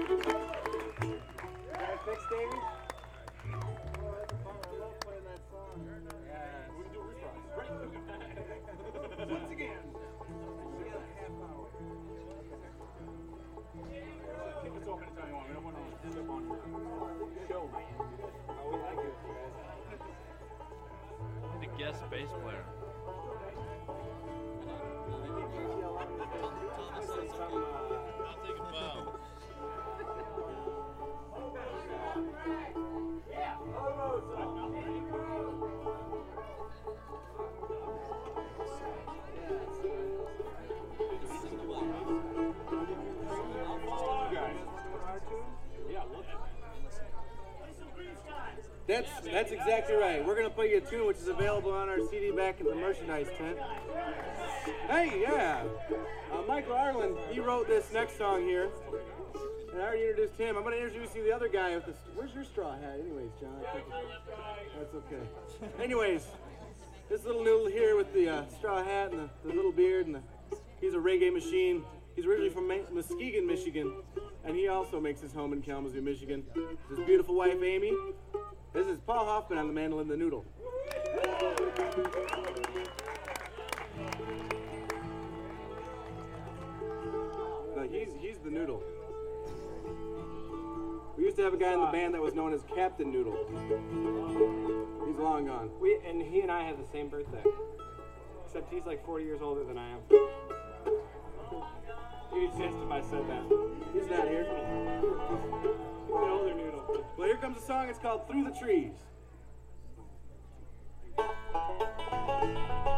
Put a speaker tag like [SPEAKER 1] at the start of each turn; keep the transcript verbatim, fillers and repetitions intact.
[SPEAKER 1] Thanks, Davey.
[SPEAKER 2] Once again. Keep us open anytime you want. We don't want to step on your show, man.
[SPEAKER 1] Oh, we like it, guys.
[SPEAKER 3] The guest bass player. I'll take a bow.
[SPEAKER 1] That's that's exactly right. We're gonna play you a tune which is available on our C D back in the merchandise tent. Hey, yeah. Uh, Michael Arlen, he wrote this next song here. And I already introduced him. I'm gonna introduce you to the other guy with the. Where's your straw hat, anyways, John? That's okay. Anyways, this little noodle here with the uh, straw hat and the, the little beard, and the, he's a reggae machine. He's originally from Muskegon, Michigan, and he also makes his home in Kalamazoo, Michigan. His beautiful wife, Amy. This is Paul Hoffman on the mandolin, the noodle. No, he's he's the noodle. We used to have a guy in the band that was known as Captain Noodle. He's long gone.
[SPEAKER 4] We and he and I have the same birthday, except he's like forty years older than I am. You'd exist if I said that.
[SPEAKER 1] He's not here.
[SPEAKER 4] The older noodle.
[SPEAKER 1] Well, here comes a song. It's called Through the Trees.